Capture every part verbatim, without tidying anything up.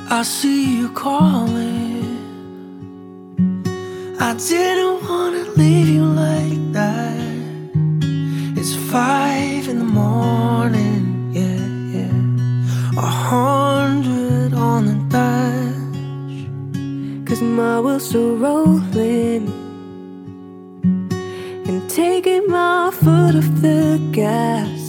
I see you calling. I didn't wanna leave you like that. It's five in the morning, yeah, yeah. A hundred on the dash. Cause my wheels are rolling and taking my foot off the gas.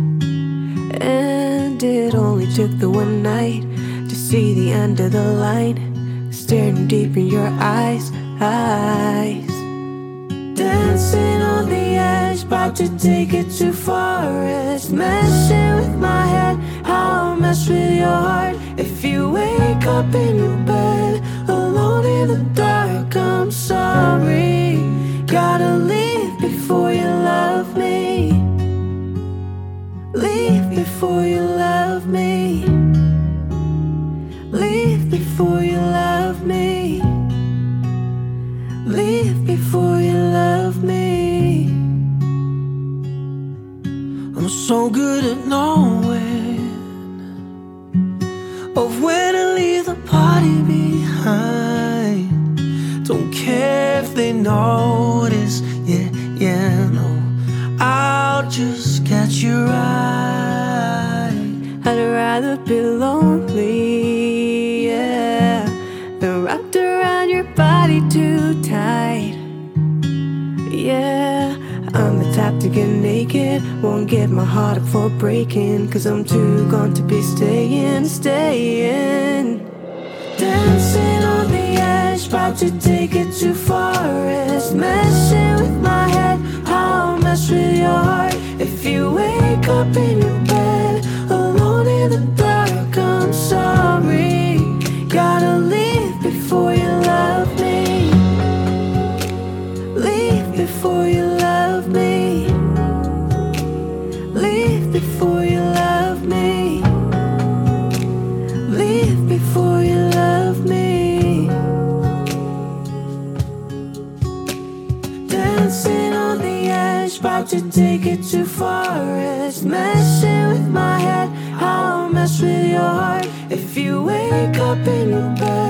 And it only took the one night to see the end of the line, staring deep in your eyes, eyes. Dancing on the edge, about to take it too far. It's messing with my head, how I'll mess with your heart. If you wake up in your bed, alone in the dark, I'm sorry. Gotta leave before you love me. Leave before you love me. Leave before you love me. Leave before you love me. I'm so good at knowing of when to leave the party behind. Don't care if they notice, yeah, yeah, no. I'll just catch your eye. I'd rather be lonely, yeah, than wrapped around your body too tight. Yeah, I'm the type to get naked, won't get my heart up for breaking. Cause I'm too gone to be staying, staying. Dancing on the edge, about to take it too far. It's messing with my head, how I'll mess with your heart. If you wake up in your bed, alone in the dark, I'm sorry. Gotta leave before you love me. Leave before you love me. Leave before you love me. Leave before you love me. Dancing on the edge, about to take it too far. It's messing with my head, how I'll mess with your heart. If you wake up in your bed,